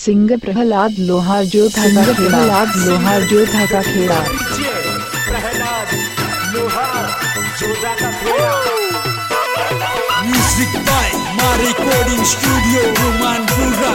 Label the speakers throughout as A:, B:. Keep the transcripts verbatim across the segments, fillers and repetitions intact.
A: सिंह प्रहलाद लोहार जो था का प्रहलाद लोहार जो था का खेड़ा
B: प्रहलाद लोहार जोधा का Kheda.
C: Music by Maa recording studio Romanpura.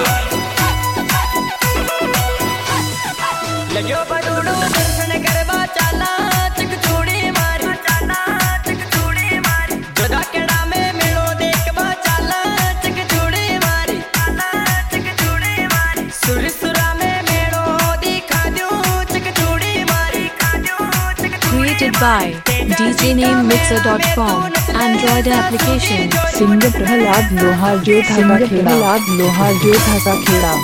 D: लग्यो बडूडू दर्शन करवा चाला चिक चूड़ी मारी चाला चिक चूड़ी मारी जोधा केड़ा में मेलो देखवा चाला चिक चूड़ी मारी चाला चिक चूड़ी मारी सुर सुरा में मेलो दिखा दो चिक चूड़ी मारी खा दो चिक
E: Created by D J Name Mixer dot com Android application।
A: Singh Prahlad लोहार जो था का खेड़ा प्रहलाद लोहार जो था का खेड़ा।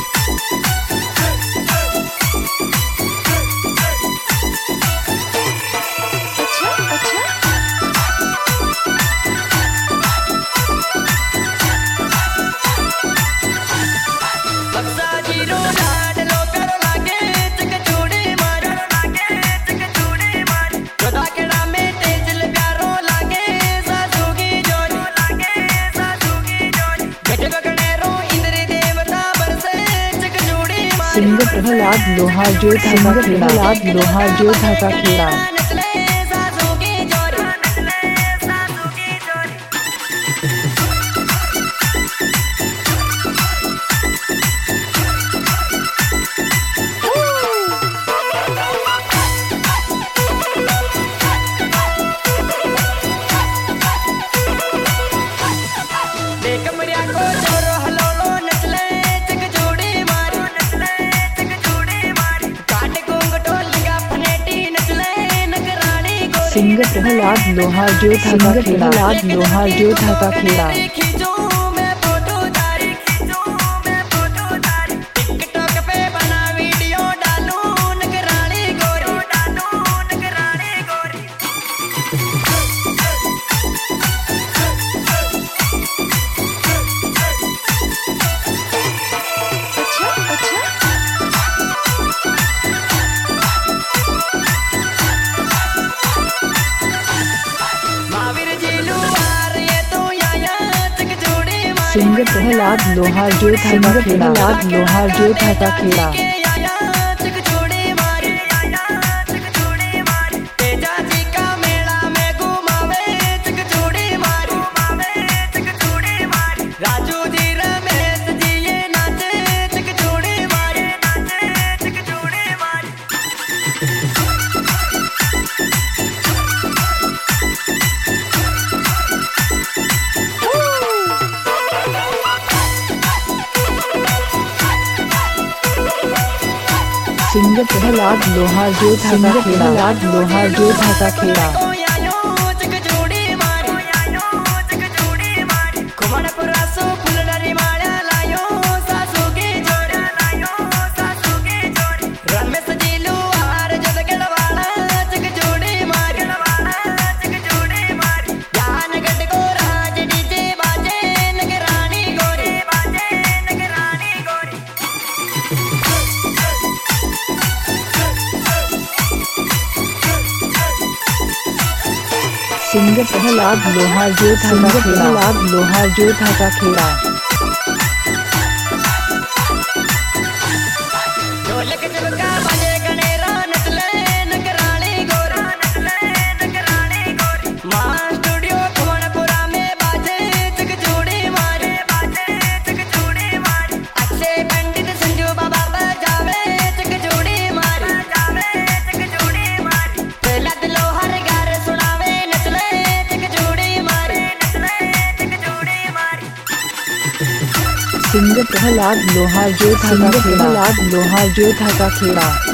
A: सिंह प्रहलाद लोहार जो था का प्रहलाद लोहार जो था का खेड़ा। सिंह प्रहलाद लोहार जो था का प्रहलाद लोहार जो था का खेड़ा। सिंह प्रहलाद लोहार जो था का प्रहलाद लोहार जो था का खेड़ा। सिंह प्रहलाद लोहार जो था का प्रहलाद लोहार जो था का खेड़ा। सिंह प्रहलाद लोहार जो था का प्रहलाद लोहार जो था का खेड़ा। सिंह प्रहलाद लोहार जो था का प्रहलाद लोहार जो था का खेड़ा।